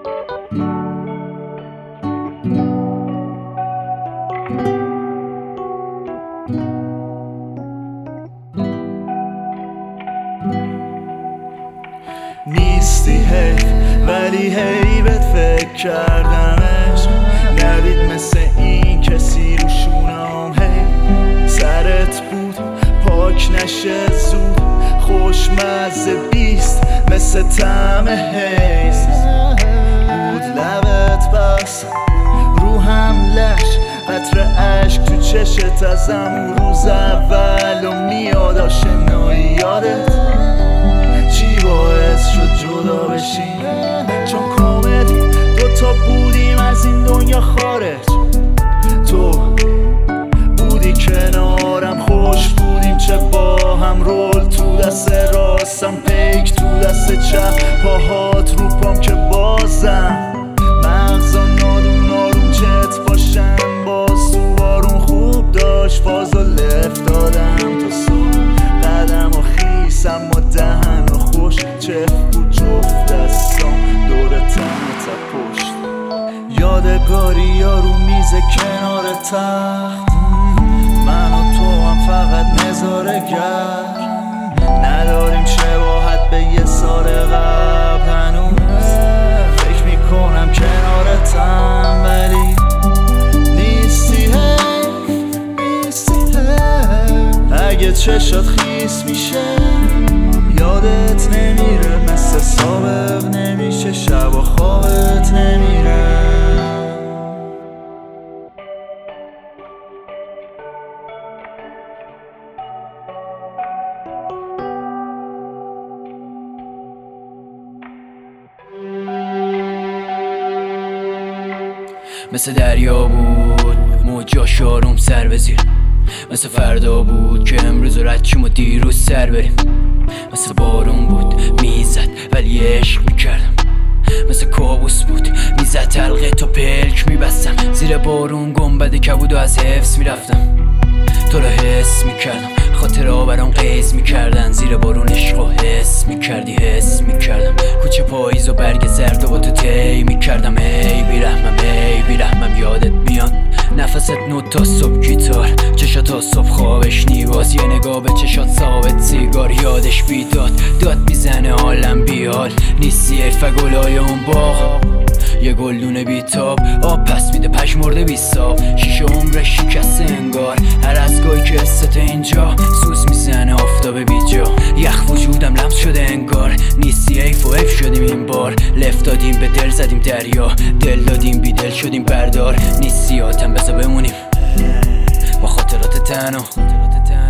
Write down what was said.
نیستی حیف ولی هی بهت فکر کردمش. ندید مثل این کسی رو شونم هی سرت بود پاک نشه زود. خوشمزه بیست مثل طعم حیز بود لبت بس رو هم لش قطر عشق تو چشت از همون روز اول و میاد آشنایی یادت چی باعث شد جدا بشیم چون کامل دوتا بودیم از این دنیا خارج. تو بودی کنارم خوش بودیم چه با هم رول تو دست راستم پیک تو دست چپ پاهات رو پام که بازم مغزا نادون آروم چت باشن باز تو بارون خوب داشت فازو لفت دادم تا صبح قدم و خیسم و دهن و خوش چف بود جفت دستام دور تنت پشت یادگاری یا رو میز کنار تخت من و تو هم فقط نظاره گر نداریم شباهت به یه سال قبل هنوز فکر میکنم کنارتم ولی نیستی اگه چشات خیس میشه یادت نمیره مثل سابق نمیشه شب و خوابت نمیره. مثل دریا بود موجاش آروم سر بزیر مثل فردا بود که امروز رد چیم و دیروز سر بریم مثل بارون بود میزد ولی عشق میکردم مثل کابوس بود میزد تلقه تا پلک میبستم زیر بارون گنبد کبود و از حفظ میرفتم تو رو حس میکردم خاطر ها برام قیز میکردن زیر بارون عشق و حس میکردی حس میکردم کوچه پاییز و برگ زرد و با تو طی میکردم ای بیرحمم یادت میاد نفست نوت تا صبح گیتار چشات تا صبح خوابش نیواز یه نگاه به چشات ثابت سیگار یادش بیداد داد میزنه حالم بیحال نیستی ای فگلای اون باغ یه گلدون بیتاب آب پس میده پشمرده بیستاب شیشه عمرش شکسته انگار هر از گاهی که استت اینجا سوز میزنه آفتاب بیجا یخ وجودم لمس شده انگار نیستی ایف و ایف شدیم این بار لفت دادیم به دل زدیم دریا دل دادیم بی دل شدیم بردار نیستی آتم بذار بمونیم با خاطرات تنها